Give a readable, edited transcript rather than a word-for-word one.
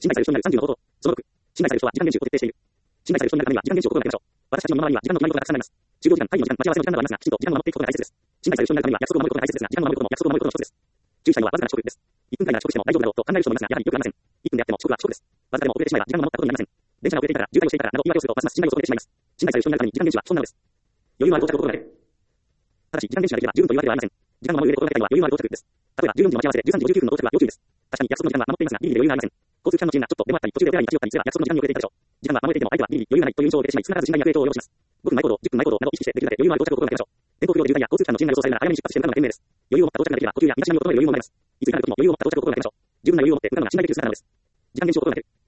信頼される人になる30の方法。その6、信頼される人は時間厳守を徹底している。信頼される人になるためには時間厳守を心がけましょう。私たちの身の回りには時間の決まり事がたくさんあります。就業時間、会議の時間、待ち合わせの時間などありますが、きちんと時間を守っていくことが大切です。信頼される人になるためには約束を守ることが大切ですが、時間を守ることも約束を守ることの一つです。注意したいのはわずかな遅刻です。1分間なら遅刻しても大丈夫だろうと考える人もいますが、やはりよくありません。1分であっても遅刻は遅刻です。わずかでも遅れてしまえば時間を守ったことになりません。電車が遅れていたら、渋滞をしていたらなど言い訳をすると、ますます信頼を損ねてしまいます。信頼される人になるために時間厳守は基本なのです。余裕のある到着を心がける。ただし、時間厳守ができれば十分というわけではありません。時間を守る上で心がけたいのは余裕のある到着です。例えば、14時の待ち合わせで13時59分の到着は要注意です。確かに約束の時間は守っていますが、ギリギリ余裕がありません。交通機関の遅延がちょっとでもあったり、途中でお手洗いに立ち寄ったりすれば約束の時間に遅れていたでしょう。時間は守れていても相手はギリギリ余裕がないという印象を受けてしまい、少なからず信頼に悪影響を及ぼします。5分前行動、10分前行動などを意識してできるだけ余裕のある到着を心がけましょう。天候不良で渋滞や交通機関の遅延が予想されるなら早めに出発して向かうのが賢明です。余裕を持った到着ができれば、呼吸や身だしなみを整える余裕も生まれます。いついかなる時も余裕を持った到着を心がけましょう。十分な余裕を持って向かうのが信頼できる姿なのです。時間厳守を心がける。